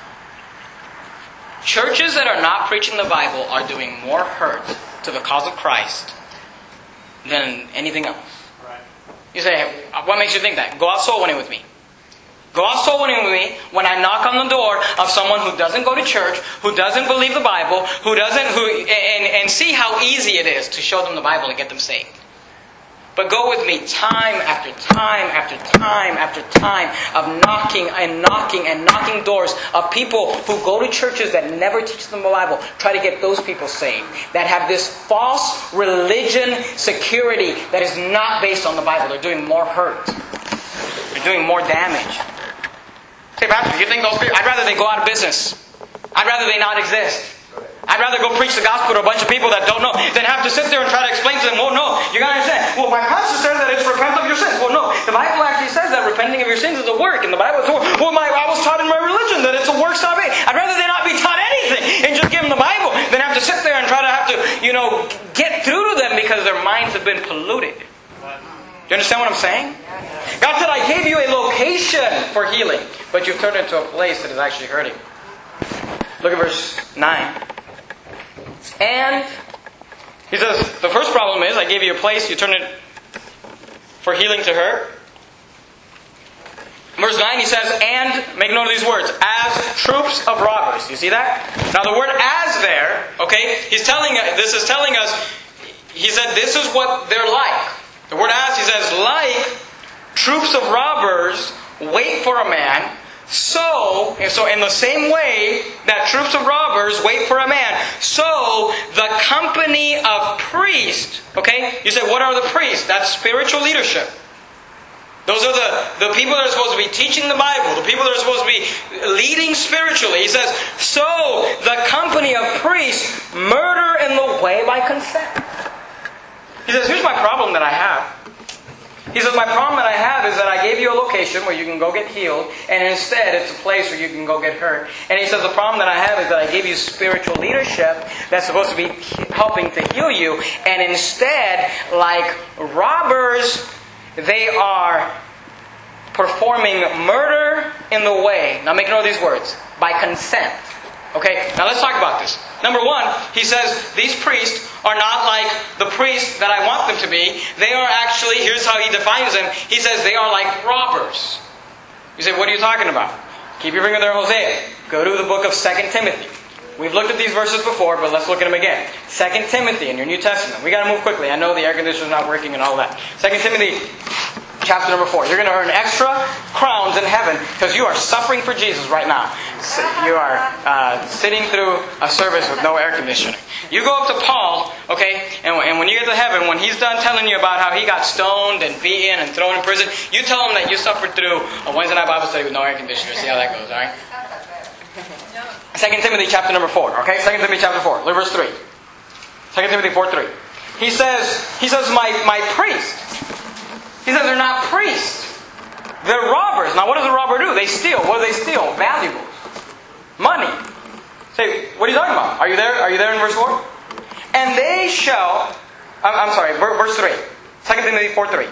Churches that are not preaching the Bible are doing more hurt to the cause of Christ than anything else. Right. You say, what makes you think that? Go out soul winning with me. Go out soul winning with me when I knock on the door of someone who doesn't go to church, who doesn't believe the Bible, and see how easy it is to show them the Bible and get them saved. But go with me time after time after time after time of knocking and knocking and knocking doors of people who go to churches that never teach them the Bible. Try to get those people saved. That have this false religion security that is not based on the Bible. They're doing more hurt. They're doing more damage. Say, Pastor, you think those people... I'd rather they go out of business. I'd rather they not exist. I'd rather go preach the gospel to a bunch of people that don't know than have to sit there and try to explain to them, well, no, you got to understand. Well, my pastor says that it's repent of your sins. Well, no, the Bible actually says that repenting of your sins is a work. And the Bible says, well, I was taught in my religion that it's a work salvation. I'd rather they not be taught anything and just give them the Bible than have to sit there and try to have to, get through to them because their minds have been polluted. Do you understand what I'm saying? God said, I gave you a location for healing, but you've turned it into a place that is actually hurting. Look at verse 9. And he says, the first problem is, I gave you a place, you turned it for healing to her. Verse 9, he says, and, make note of these words, as troops of robbers. You see that? Now the word as there, okay, this is telling us, he said, this is what they're like. The word as, he says, like troops of robbers wait for a man. So in the same way that troops of robbers wait for a man, so the company of priests, okay? You say, what are the priests? That's spiritual leadership. Those are the people that are supposed to be teaching the Bible, the people that are supposed to be leading spiritually. He says, so the company of priests murder in the way by consent. He says, here's my problem that I have. He says, my problem that I have is that I gave you a location where you can go get healed, and instead it's a place where you can go get hurt. And he says, the problem that I have is that I gave you spiritual leadership that's supposed to be helping to heal you, and instead, like robbers, they are performing murder in the way. Now make note of these words. By consent. Okay, now let's talk about this. Number one, he says, these priests are not like the priests that I want them to be. They are actually, here's how he defines them. He says they are like robbers. You say, what are you talking about? Keep your finger there, Hosea. Go to the book of 2 Timothy. We've looked at these verses before, but let's look at them again. 2 Timothy in your New Testament. We got to move quickly. I know the air conditioner's not working and all that. 2 Timothy chapter number 4. You're going to earn extra crowns in heaven because you are suffering for Jesus right now. So you are sitting through a service with no air conditioning. You go up to Paul, okay, and when you get to heaven, when he's done telling you about how he got stoned and beaten and thrown in prison, you tell him that you suffered through a Wednesday night Bible study with no air conditioner. See how that goes, all right? 2 Timothy chapter number 4, okay? 2 Timothy chapter 4, look at verse 3. 2 Timothy 4:3. He says, my priest. He says they're not priests. They're robbers. Now what does a robber do? They steal. What do they steal? Valuables. Money. Say, what are you talking about? Are you there? Are you there in verse 4? And they shall... I'm sorry, verse 3. 2 Timothy 4:3.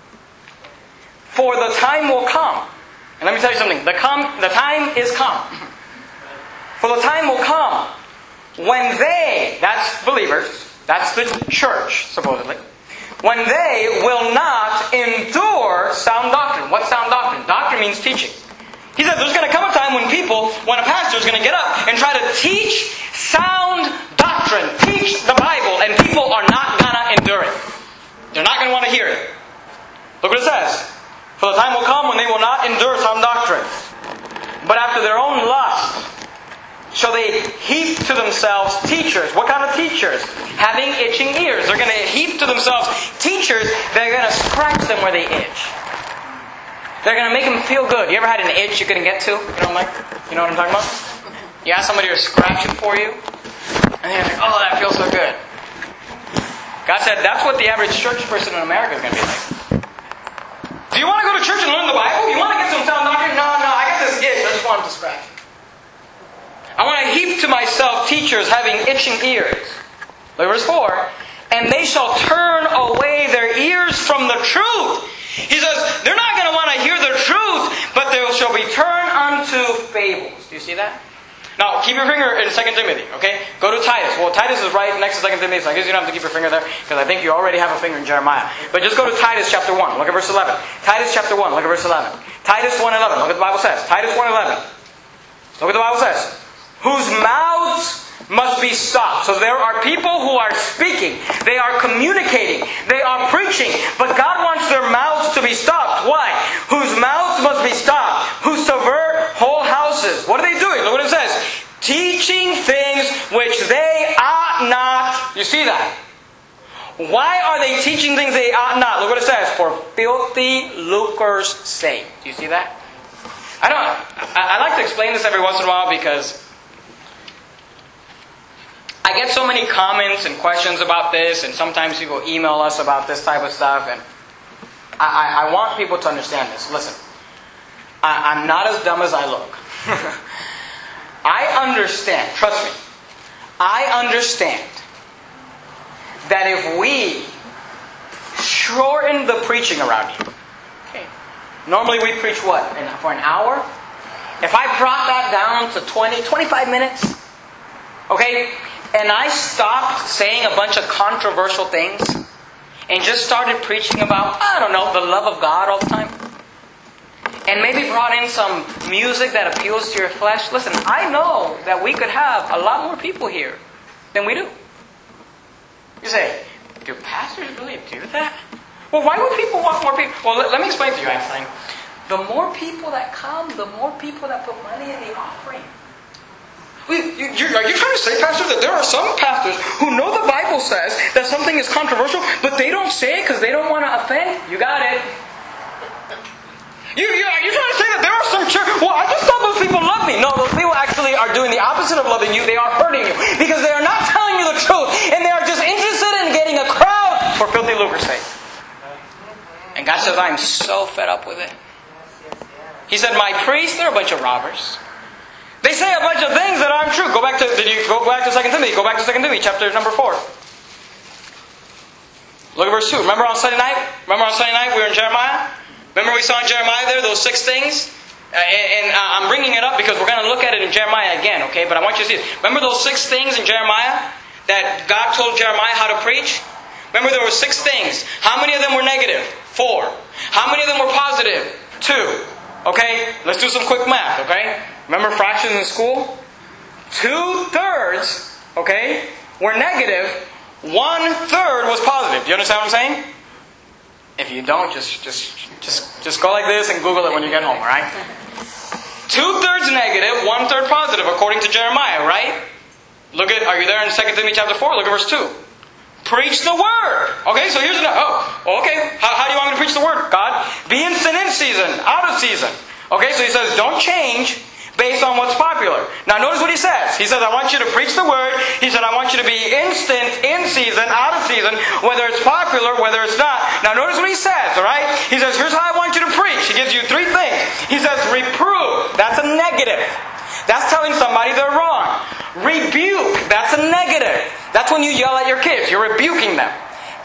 For the time will come. And let me tell you something. The time is come. For the time will come when they, that's believers, that's the church, supposedly, when they will not endure sound doctrine. What's sound doctrine? Doctrine means teaching. He said there's going to come a time when a pastor is going to get up and try to teach sound doctrine, teach the Bible, and people are not going to endure it. They're not going to want to hear it. Look what it says. For the time will come when they will not endure sound doctrine, but after their own lust shall they heap to themselves teachers. What kind of teachers? Having itching ears. They're going to heap to themselves teachers that are going to scratch them where they itch. They're going to make them feel good. You ever had an itch you couldn't get to? You know what I'm talking about? You ask somebody to scratch it for you, and they're like, oh, that feels so good. God said that's what the average church person in America is going to be like. Do you want to go to church and learn the Bible? You want to get some sound doctrine? No, I got this itch. I just want them to scratch it. I want to heap to myself teachers having itching ears. Look at verse 4. And they shall turn away their ears from the truth. He says, they're not going to want to hear the truth, but they shall be turned unto fables. Do you see that? Now, keep your finger in 2 Timothy, okay? Go to Titus. Well, Titus is right next to 2 Timothy, so I guess you don't have to keep your finger there, because I think you already have a finger in Jeremiah. But just go to Titus chapter 1. Look at verse 11. Titus chapter 1. Look at verse 11. Titus 1:11. Look what the Bible says. Titus 1:11. Look what the Bible says. Whose mouths must be stopped. So there are people who are speaking. They are communicating. They are preaching. But God wants their mouths to be stopped. Why? Whose mouths must be stopped. Who subvert whole houses. What are they doing? Look what it says. Teaching things which they ought not. You see that? Why are they teaching things they ought not? Look what it says. For filthy lucre's sake. Do you see that? I like to explain this every once in a while because I get so many comments and questions about this, and sometimes people email us about this type of stuff, and I want people to understand this. Listen, I'm not as dumb as I look. I understand, trust me, I understand that if we shorten the preaching around here, okay, normally we preach what? For an hour? If I brought that down to 20, 25 minutes, okay, and I stopped saying a bunch of controversial things and just started preaching about, I don't know, the love of God all the time, and maybe brought in some music that appeals to your flesh. Listen, I know that we could have a lot more people here than we do. You say, do pastors really do that? Well, why would people want more people? Well, let me explain to you, Einstein. The more people that come, the more people that put money in the offering. Are you trying to say, Pastor, that there are some pastors who know the Bible says that something is controversial, but they don't say it because they don't want to offend? You got it. You're trying to say that there are some church... Well, I just thought those people love me. No, those people actually are doing the opposite of loving you. They are hurting you. Because they are not telling you the truth. And they are just interested in getting a crowd for filthy lucre's sake. And God says, I'm so fed up with it. He said, my priests, they're a bunch of robbers. They say a bunch of things that aren't true. Go back to 2 Timothy. Go back to 2 Timothy, chapter number 4. Look at verse 2. Remember on Sunday night we were in Jeremiah? Remember we saw in Jeremiah there, those 6 things? And I'm bringing it up because we're going to look at it in Jeremiah again, okay? But I want you to see it. Remember those 6 things in Jeremiah that God told Jeremiah how to preach? Remember there were 6 things. How many of them were negative? 4. How many of them were positive? 2. Okay? Let's do some quick math, okay? Remember fractions in school? 2/3, okay, were negative. 1/3 was positive. Do you understand what I'm saying? If you don't, just go like this and Google it when you get home, alright? 2/3 negative, 1/3 positive, according to Jeremiah, right? Are you there in 2 Timothy chapter 4? Look at verse 2. Preach the word. Okay, so here's okay. How do you want me to preach the word, God? Be instant in season, out of season. Okay, so he says, don't change based on what's popular. Now notice what he says. He says, I want you to preach the word. He said, I want you to be instant, in season, out of season, whether it's popular, whether it's not. Now notice what he says, alright? He says, here's how I want you to preach. He gives you 3 things. He says, reprove. That's a negative. That's telling somebody they're wrong. Rebuke. That's a negative. That's when you yell at your kids. You're rebuking them.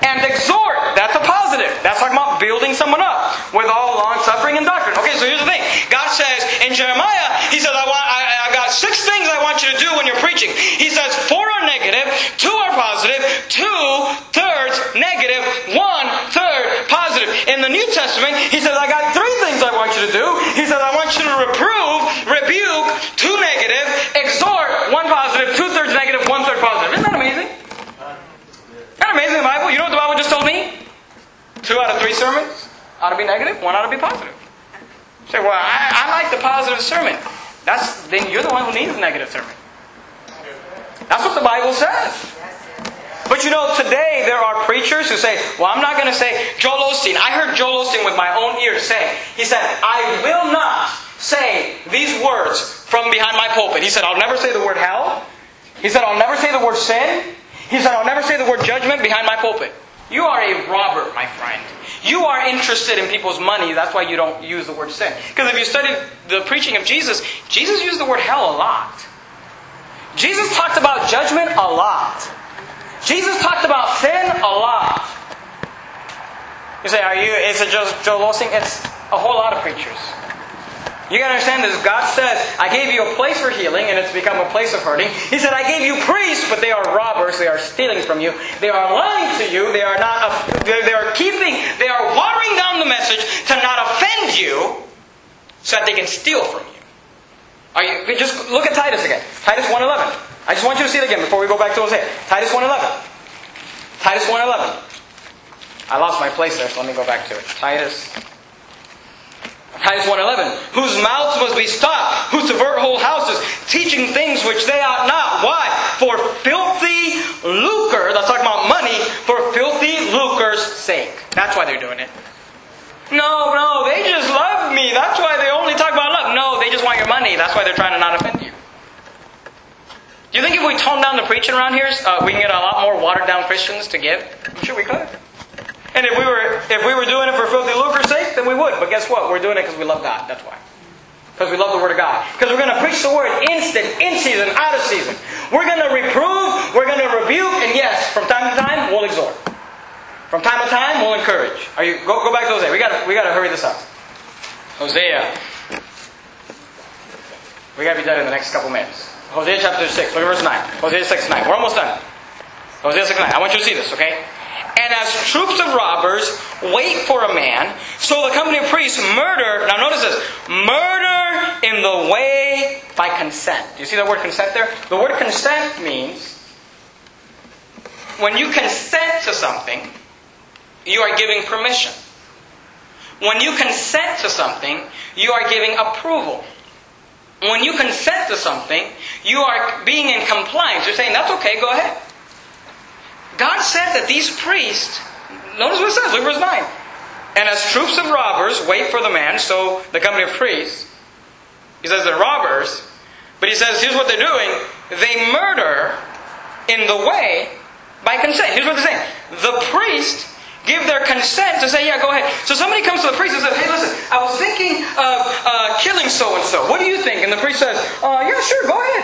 and exhort. That's a positive. That's talking about building someone up with all long suffering and doctrine. Okay, so here's the thing. God says in Jeremiah, He says, I got 6 things I want you to do when you're preaching. He says 4 are negative, 2 are positive, 2/3 negative, 1/3 positive. In the New Testament, He says, I got 3 things I want you to do. He says, I want you to reprove, rebuke, 2 negative, exhort, 1 positive, 2/3 negative, 1/3 positive. Isn't that amazing? Isn't that amazing, the Bible? You know what the Bible just told me? 2 out of 3 sermons ought to be negative, 1 ought to be positive. You say, well, I like the positive sermon. Then you're the one who needs the negative sermon. That's what the Bible says. But you know, today there are preachers who say, well, I'm not going to say, Joel Osteen. I heard Joel Osteen with my own ears say, he said, I will not say these words from behind my pulpit. He said, I'll never say the word hell. He said, I'll never say the word sin. He said, I'll never say the word judgment behind my pulpit. You are a robber, my friend. You are interested in people's money. That's why you don't use the word sin. Because if you study the preaching of Jesus, Jesus used the word hell a lot. Jesus talked about judgment a lot. Jesus talked about sin a lot. You say, is it just Joel Osteen? It's a whole lot of preachers. You got to understand this. God says, I gave you a place for healing, and it's become a place of hurting. He said, I gave you priests, but they are robbers. They are stealing from you. They are lying to you. They are watering down the message to not offend you, so that they can steal from you. Just look at Titus again. Titus 1:11. I just want you to see it again before we go back to Hosea. Titus 1:11. Titus 1:11. I lost my place there, so let me go back to it. Titus 1:11. Whose mouths must be stopped, who subvert whole houses, teaching things which they ought not. Why? For filthy lucre. That's talking about money. For filthy lucre's sake. That's why they're doing it. No, they just love me. That's why they only talk about love. No, they just want your money. That's why they're trying to not offend you. Do you think if we tone down the preaching around here, we can get a lot more watered down Christians to give? I'm sure we could. And if we were doing it for filthy lucre's sake, then we would. But guess what? We're doing it because we love God. That's why. Because we love the Word of God. Because we're going to preach the Word instant, in season, out of season. We're going to reprove, we're going to rebuke, and yes, from time to time, we'll exhort. From time to time, we'll encourage. Go back to Hosea. We got to hurry this up. Hosea. We got to be done in the next couple minutes. Hosea chapter 6. Look at verse 9. Hosea 6:9. We're almost done. Hosea 6:9. I want you to see this, okay? And as troops of robbers wait for a man, so the company of priests murder. Now notice this. Murder in the way by consent. Do you see the word consent there? The word consent means when you consent to something, you are giving permission. When you consent to something, you are giving approval. When you consent to something, you are being in compliance. You're saying, that's okay, go ahead. God said that these priests, notice what it says, look at verse 9. And as troops of robbers wait for the man, so the company of priests, he says they're robbers, but he says, here's what they're doing. They murder in the way by consent. Here's what they're saying. The priest give their consent to say, yeah, go ahead. So somebody comes to the priest and says, hey, listen, I was thinking of killing so-and-so. What do you think? And the priest says, yeah, sure, go ahead.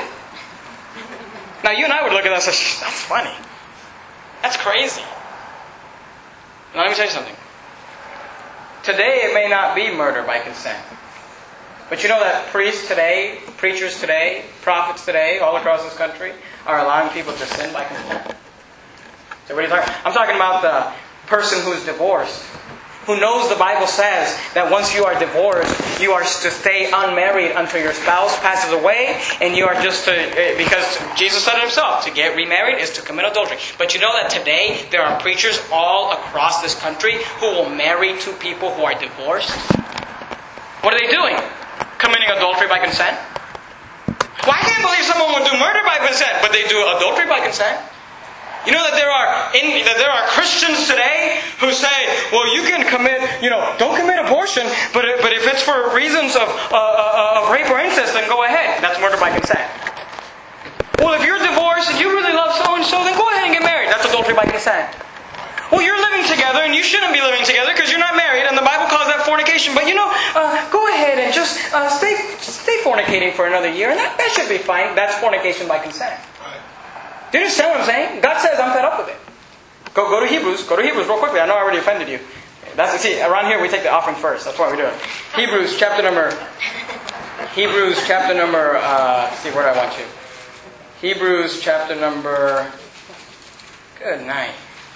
Now, you and I would look at that and say, that's funny. That's crazy. Now, let me tell you something. Today, it may not be murder by consent. But you know that priests today, preachers today, prophets today, all across this country, are allowing people to sin by consent. So what are you talking about? I'm talking about the person who's divorced, who knows the Bible says that once you are divorced, you are to stay unmarried until your spouse passes away, and you are just to, because Jesus said it Himself, to get remarried is to commit adultery. But you know that today there are preachers all across this country who will marry two people who are divorced? What are they doing? Committing adultery by consent? Well, I can't believe someone would do murder by consent, but they do adultery by consent. You know that there are Christians today who say, well, you can commit, don't commit abortion, but if it's for reasons of rape or incest, then go ahead. That's murder by consent. Well, if you're divorced and you really love so-and-so, then go ahead and get married. That's adultery by consent. Well, you're living together and you shouldn't be living together because you're not married, and the Bible calls that fornication. But go ahead and just stay fornicating for another year, and that should be fine. That's fornication by consent. Do you understand what I'm saying? God says, I'm fed up with it. Go to Hebrews. Go to Hebrews real quickly. I know I already offended you. See, around here we take the offering first. That's what we're doing. Hebrews chapter number... see, where do I want you? Hebrews chapter number... Good night.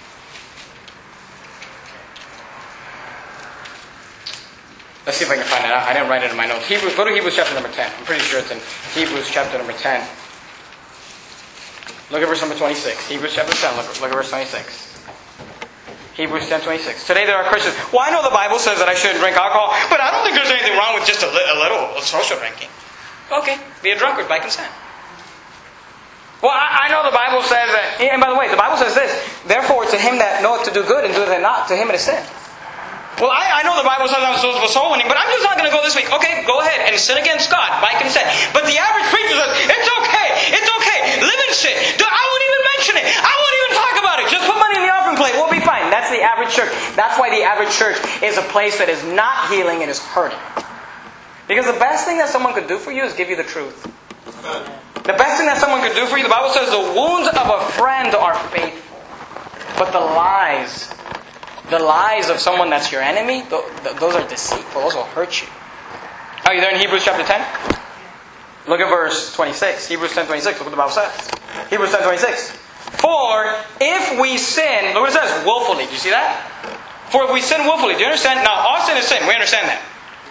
Let's see if I can find it out. I didn't write it in my notes. Go to Hebrews chapter number 10. I'm pretty sure it's in Hebrews chapter number 10. Look at verse number 26. Hebrews chapter 10. Look at verse 26. Hebrews 10:26. Today there are Christians. Well, I know the Bible says that I shouldn't drink alcohol, but I don't think there's anything wrong with just a little social drinking. Okay, be a drunkard by consent. Well, I know the Bible says that, and by the way, the Bible says this, therefore to him that knoweth to do good and doeth it not, to him it is sin. Well, I know the Bible says I'm supposed to soul winning, but I'm just not going to go this week. Okay, go ahead and sin against God by consent. But the average preacher says, it's okay, live in sin. I won't even mention it. I won't even talk about it. Just put money in the offering plate. We'll be fine. That's the average church. That's why the average church is a place that is not healing, it is hurting. Because the best thing that someone could do for you is give you the truth. The best thing that someone could do for you, the Bible says, the wounds of a friend are faithful. But the lies of someone that's your enemy, those are deceitful. Those will hurt you. Are you there in Hebrews chapter 10? Look at verse 26. Hebrews 10:26. Look what the Bible says. Hebrews 10:26. For if we sin, look what it says, willfully. Do you see that? For if we sin willfully, do you understand? Now, all sin is sin. We understand that.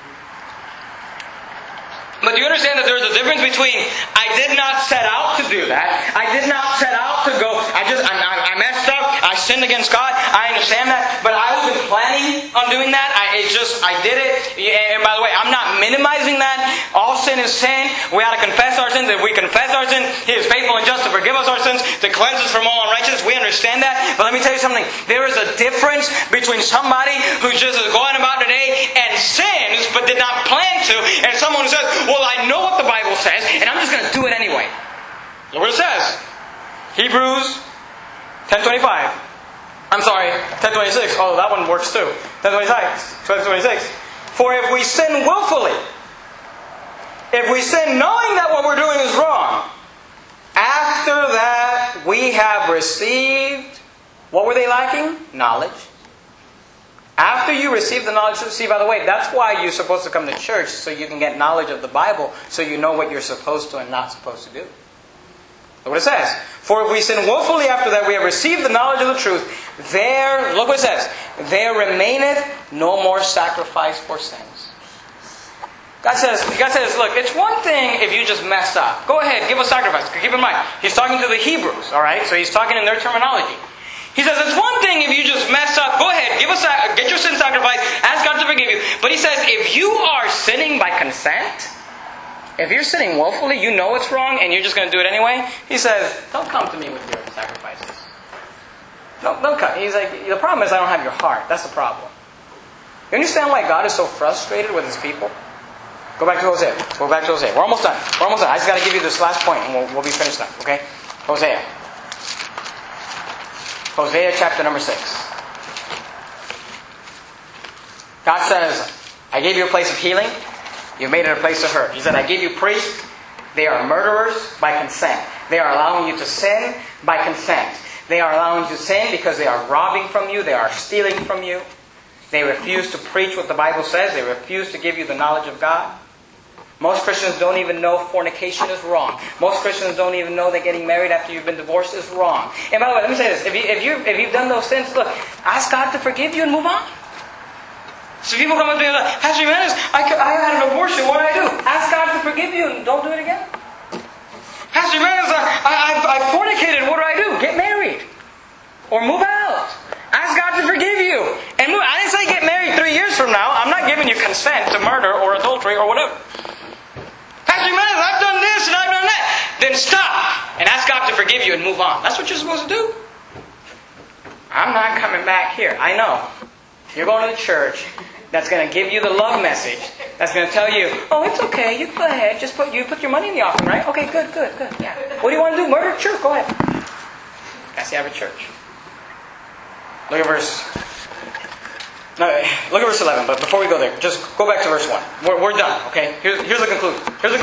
But do you understand that there's a difference between I did not set out to do that. I did not set out to go. I messed up. I sinned against God. I understand that. But I wasn't planning on doing that. I did it. And by the way, I'm not minimizing that. All sin is sin. We ought to confess our sins. If we confess our sins, He is faithful and just to forgive us our sins, to cleanse us from all unrighteousness. We understand that. But let me tell you something. There is a difference between somebody who just is going about today and sins but did not plan to, and someone who says, well, I know what the Bible says, and I'm just going to do it anyway. Look what it says. Hebrews 10:25. I'm sorry, 10:26. Oh, that one works too. 10:26. For if we sin willfully, if we sin knowing that what we're doing is wrong, after that we have received, what were they lacking? Knowledge. After you receive the knowledge, see, by the way, that's why you're supposed to come to church, so you can get knowledge of the Bible, so you know what you're supposed to and not supposed to do. Look what it says. For if we sin willfully after that we have received the knowledge of the truth, there, look what it says, there remaineth no more sacrifice for sins. God says, look, it's one thing if you just mess up. Go ahead, give a sacrifice. Keep in mind, He's talking to the Hebrews, alright? So He's talking in their terminology. He says, it's one thing if you just mess up, go ahead, get your sin sacrifice, ask God to forgive you. But He says, if you are sinning by consent, if you're sinning willfully, you know it's wrong, and you're just going to do it anyway, He says, don't come to me with your sacrifices. Don't come. He's like, the problem is I don't have your heart. That's the problem. You understand why God is so frustrated with His people? Go back to Hosea. We're almost done. I just got to give you this last point, and we'll be finished up, okay? Hosea chapter number 6. God says, I gave you a place of healing. You made it a place of hurt. He said, I gave you priests. They are murderers by consent. They are allowing you to sin by consent. They are allowing you to sin because they are robbing from you. They are stealing from you. They refuse to preach what the Bible says. They refuse to give you the knowledge of God. Most Christians don't even know fornication is wrong. Most Christians don't even know that getting married after you've been divorced is wrong. And by the way, let me say this. If you've done those sins, look, ask God to forgive you and move on. So people come up to me and say, Pastor Jimenez, I had an abortion. What do I do? Ask God to forgive you and don't do it again. Pastor Jimenez, I fornicated. What do I do? Get married. Or move out. Ask God to forgive you. And move. I didn't say get married 3 years from now. I'm not giving you consent to murder or adultery or whatever. Pastor Jimenez, I've done this and I've done that. Then stop and ask God to forgive you and move on. That's what you're supposed to do. I'm not coming back here. I know. You're going to the church that's going to give you the love message. That's going to tell you, oh, it's okay. You go ahead. Just put your money in the offering, right? Okay, good. Yeah. What do you want to do? Murder? Sure, go ahead. That's the average church. Look at verse 11. But before we go there, just go back to verse 1. We're done, okay? Here's the conclusion.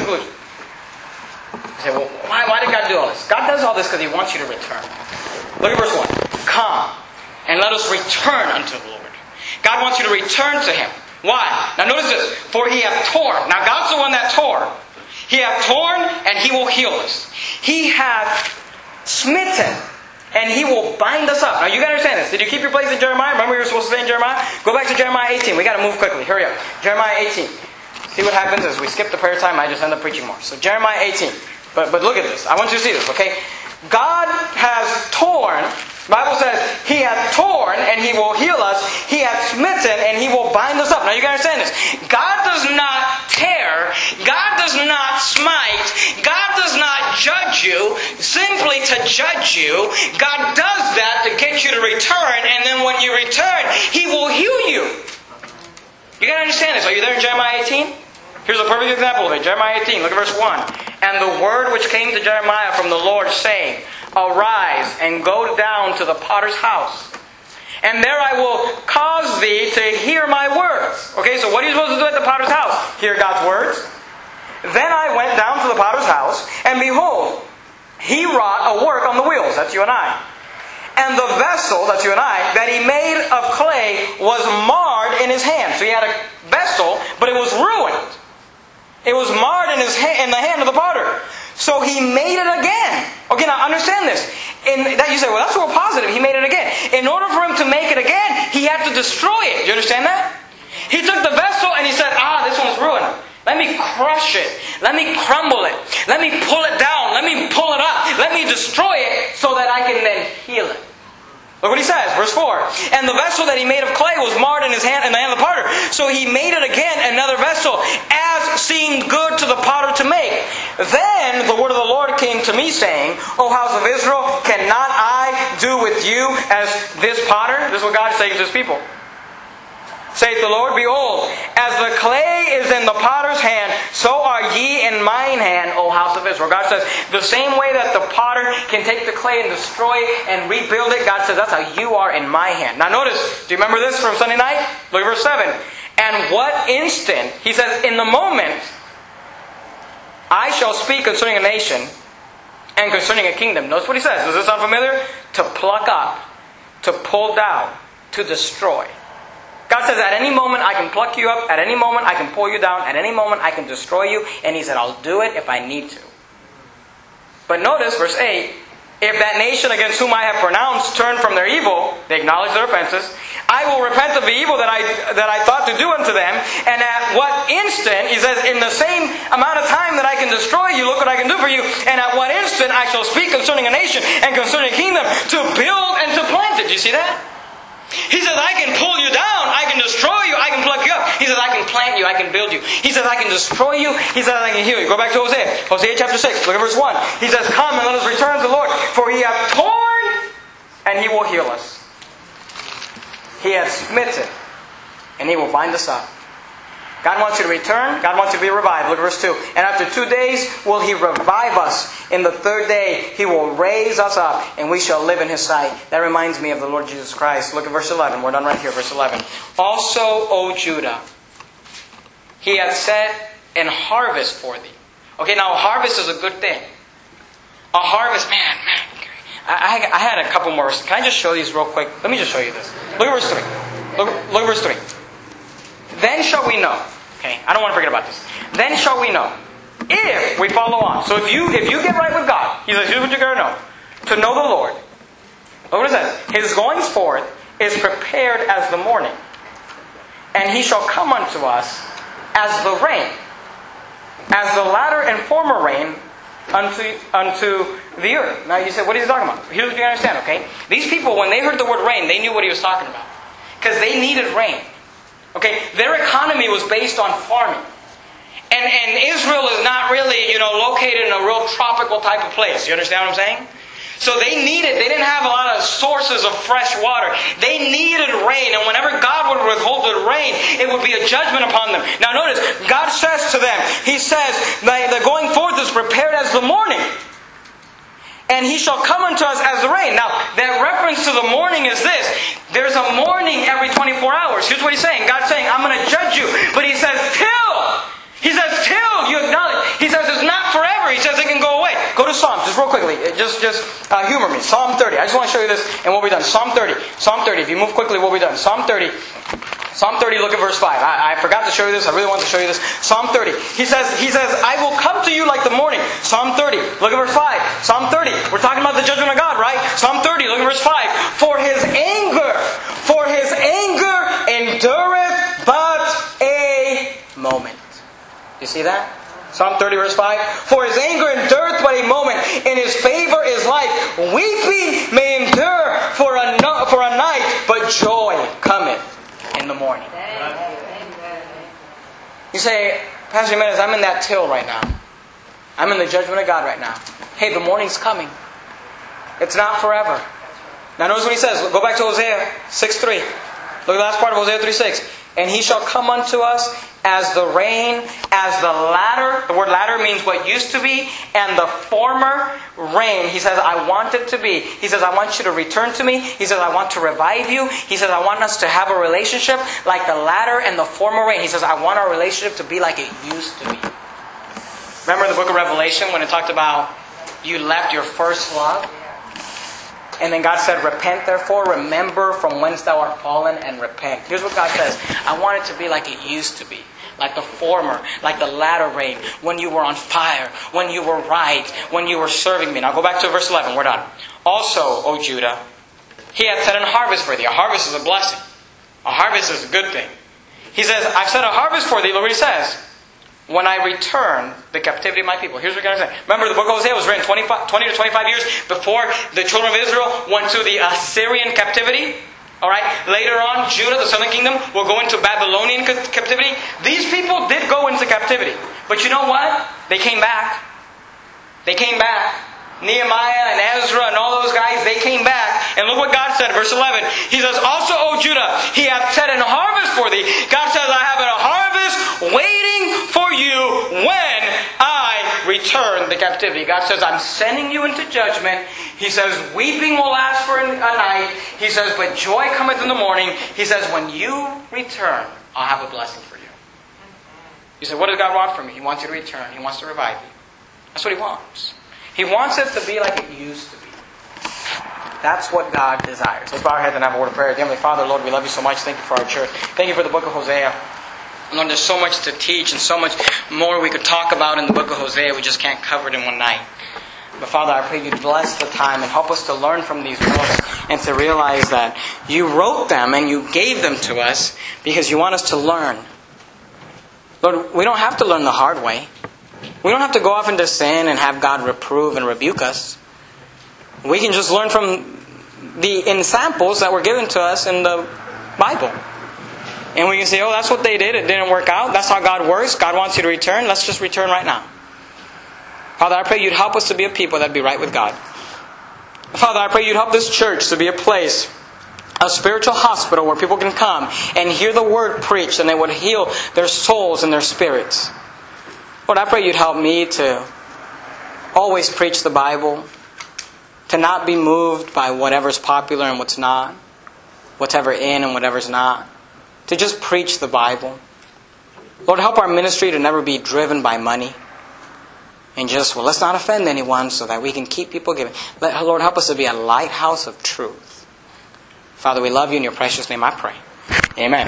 You say, well, why did God do all this? God does all this because He wants you to return. Look at verse 1. Come, and let us return unto the Lord. God wants you to return to Him. Why? Now notice this. For He hath torn. Now God's the one that tore. He hath torn, and He will heal us. He hath smitten, and He will bind us up. Now you got to understand this. Did you keep your place in Jeremiah? Remember you were supposed to stay in Jeremiah? Go back to Jeremiah 18. We got to move quickly. Hurry up. Jeremiah 18. See what happens is we skip the prayer time. I just end up preaching more. So Jeremiah 18. But look at this. I want you to see this, okay? God has torn. The Bible says, He hath torn and He will heal us. He hath smitten and He will bind us up. Now you can understand this. God does not tear. God does not smite. God does not judge you simply to judge you. God does that to get you to return. And then when you return, He will heal you. You got to understand this. Are you there in Jeremiah 18? Here's a perfect example of it. Jeremiah 18, look at verse 1. And the word which came to Jeremiah from the Lord, saying, Arise and go down to the potter's house, and there I will cause thee to hear my words. Okay, so what are you supposed to do at the potter's house? Hear God's words. Then I went down to the potter's house, and behold, he wrought a work on the wheels. That's you and I. And the vessel, that's you and I, that he made of clay was marred in his hand. So he had a vessel, but it was ruined. It was marred in the hand of the potter. So he made it again. Okay, now understand this. In that you say, well, that's real positive. He made it again. In order for him to make it again, he had to destroy it. Do you understand that? He took the vessel and he said, this one's ruined. Let me crush it. Let me crumble it. Let me pull it down. Let me pull it up. Let me destroy it so that I can then heal it. Look what he says, verse 4. And the vessel that he made of clay was marred in the hand of the potter. So he made it again another vessel, as seemed good to the potter to make. Then the word of the Lord came to me, saying, O house of Israel, cannot I do with you as this potter? This is what God is saying to His people. Saith the Lord, Behold, as the clay is in the potter's hand, so are ye in mine hand, O house of Israel. God says, the same way that the potter can take the clay and destroy it and rebuild it, God says, that's how you are in my hand. Now notice, do you remember this from Sunday night? Look at verse 7. And what instant, he says, in the moment, I shall speak concerning a nation and concerning a kingdom. Notice what he says. Does this sound familiar? To pluck up, to pull down, to destroy. God says, at any moment I can pluck you up. At any moment I can pull you down. At any moment I can destroy you. And He said, I'll do it if I need to. But notice, verse 8. If that nation against whom I have pronounced turn from their evil, they acknowledge their offenses, I will repent of the evil that I thought to do unto them. And at what instant, he says, in the same amount of time that I can destroy you, look what I can do for you. And at what instant I shall speak concerning a nation and concerning a kingdom to build and to plant it. Do you see that? He says, I can pull you down, I can destroy you, I can pluck you up. He says, I can plant you, I can build you. He says, I can destroy you. He says, I can heal you. Go back to Hosea. Hosea chapter 6, look at verse 1. He says, Come and let us return to the Lord, for He hath torn, and He will heal us. He hath smitten, and He will bind us up. God wants you to return. God wants you to be revived. Look at verse 2. And after 2 days will He revive us. In the third day He will raise us up, and we shall live in His sight. That reminds me of the Lord Jesus Christ. Look at verse 11. We're done right here. Verse 11. Also, O Judah, He hath set an harvest for thee. Okay, now a harvest is a good thing. A harvest, man. I had a couple more. Can I just show these real quick? Let me just show you this. Look at verse 3. Look at verse 3. Then shall we know. Okay, I don't want to forget about this. Then shall we know, if we follow on. So if you get right with God, He says, here's what you got to know. To know the Lord. Look what it says. His goings forth is prepared as the morning, and He shall come unto us as the rain, as the latter and former rain unto the earth. Now you say, what is He talking about? Here's what you understand, okay? These people, when they heard the word rain, they knew what He was talking about. Because they needed rain. Okay, their economy was based on farming. And Israel is not really, located in a real tropical type of place. You understand what I'm saying? So they didn't have a lot of sources of fresh water. They needed rain. And whenever God would withhold the rain, it would be a judgment upon them. Now notice, God says to them, He says, the going forth is prepared as the morning. And He shall come unto us as the rain. Now, that reference to the morning is this. There's a morning every 24 hours. Here's what He's saying. God's saying, I'm going to judge you. But He says, till. He says, till you acknowledge. He says, it's not forever. He says, it can go away. Go to Psalms, just real quickly. Just humor me. Psalm 30. I just want to show you this and we'll be done. Psalm 30. Psalm 30. If you move quickly, we'll be done. Psalm 30. Psalm 30, look at verse 5. I forgot to show you this. I really want to show you this. Psalm 30. He says, I will come to you like the morning. Psalm 30. Look at verse 5. Psalm 30. We're talking about the judgment of God, right? Psalm 30. Look at verse 5. For his anger endureth but a moment. You see that? Psalm 30 verse 5. For his anger endureth but a moment. In his favor is life. Weeping may endure for a night, but joy cometh in the morning. You say, Pastor Jimenez, I'm in that till right now. I'm in the judgment of God right now. Hey, the morning's coming. It's not forever. Now notice what he says. Go back to Hosea 6:3. Look at the last part of Hosea 3:6. And he shall come unto us as the rain, as the latter. The word latter means what used to be, and the former rain. He says, I want it to be. He says, I want you to return to me. He says, I want to revive you. He says, I want us to have a relationship like the latter and the former rain. He says, I want our relationship to be like it used to be. Remember in the book of Revelation when it talked about you left your first love? And then God said, repent therefore, remember from whence thou art fallen, and repent. Here's what God says. I want it to be like it used to be. Like the former, like the latter rain. When you were on fire, when you were right, when you were serving me. Now go back to verse 11, we're done. Also, O Judah, he hath set an harvest for thee. A harvest is a blessing. A harvest is a good thing. He says, I've set a harvest for thee. Look what he says. When I return the captivity of my people. Here's what God said. Remember, the book of Hosea was written 20 to 25 years before the children of Israel went to the Assyrian captivity. Alright? Later on, Judah, the southern kingdom, will go into Babylonian captivity. These people did go into captivity. But you know what? They came back. They came back. Nehemiah and Ezra and all those guys, they came back. And look what God said, verse 11. He says, also, O Judah, he hath set an harvest for thee. God says, I have a harvest waiting for you when I return the captivity. God says, I'm sending you into judgment. He says, weeping will last for a night. He says, but joy cometh in the morning. He says, when you return, I'll have a blessing for you. You say, what does God want from me? He wants you to return. He wants to revive you. That's what He wants. He wants it to be like it used to be. That's what God desires. Let's bow our heads and have a word of prayer. Heavenly Father, Lord, we love you so much. Thank you for our church. Thank you for the book of Hosea. Lord, there's so much to teach and so much more we could talk about in the book of Hosea. We just can't cover it in one night. But Father, I pray you bless the time and help us to learn from these books and to realize that you wrote them and you gave them to us because you want us to learn. Lord, we don't have to learn the hard way. We don't have to go off into sin and have God reprove and rebuke us. We can just learn from the ensamples that were given to us in the Bible. And we can say, oh, that's what they did. It didn't work out. That's how God works. God wants you to return. Let's just return right now. Father, I pray you'd help us to be a people that be right with God. Father, I pray you'd help this church to be a place, a spiritual hospital where people can come and hear the word preached and they would heal their souls and their spirits. Lord, I pray you'd help me to always preach the Bible, to not be moved by whatever's popular and what's not, whatever in and whatever's not, to just preach the Bible. Lord, help our ministry to never be driven by money and just, well, let's not offend anyone so that we can keep people giving. Lord, help us to be a lighthouse of truth. Father, we love you. In your precious name I pray. Amen.